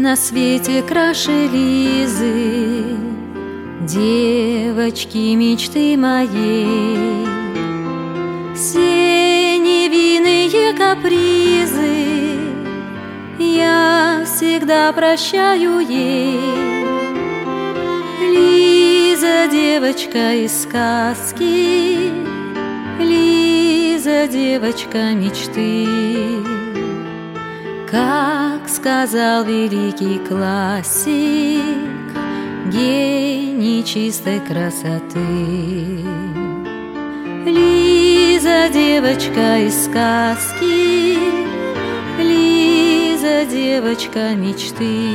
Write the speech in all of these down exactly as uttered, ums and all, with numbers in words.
на свете краше Лизы, девочки мечты моей. Все невинные капризы я всегда прощаю ей. Лиза, девочка из сказки, Лиза, девочка мечты. Как сказал великий классик, гений чистой красоты. Лиза, девочка из сказки, Лиза, девочка мечты.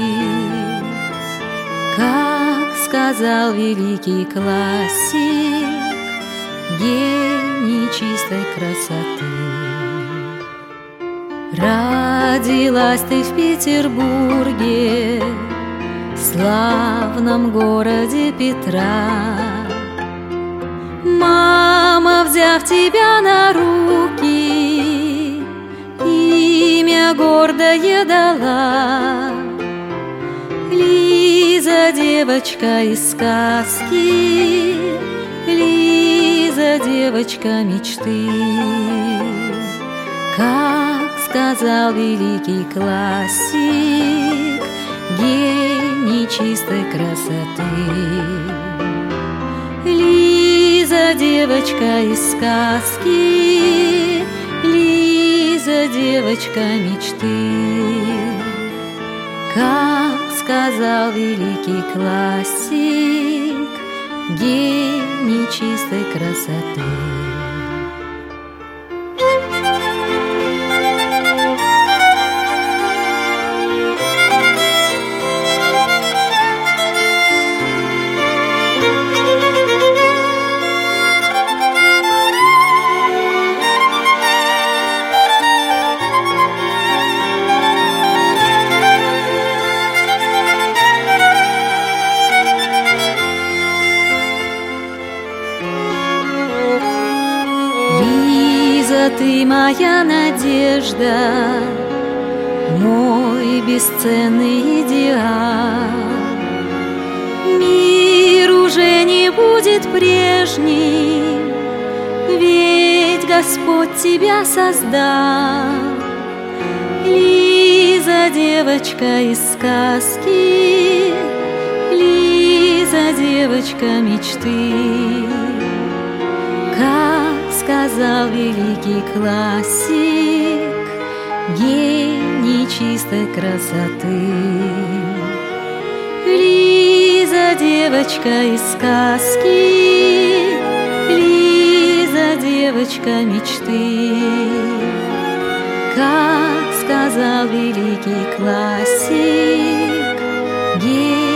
Как сказал великий классик, гений чистой красоты. Родилась ты в Петербурге, славном городе Петра. Мама, взяв тебя на руки, имя гордое дала. Лиза, девочка из сказки, Лиза, девочка мечты. Как сказал великий классик, гений чистой красоты. Лиза, девочка из сказки, Лиза, девочка мечты. Как сказал великий классик, гений чистой красоты. Лиза, ты моя надежда, мой бесценный идеал. Мир уже не будет прежним, ведь Господь тебя создал. Лиза, девочка из сказки, Лиза, девочка мечты. Как сказал великий классик, гений чистой красоты. Лиза, девочка из сказки, Лиза, девочка мечты. Как сказал великий классик, гений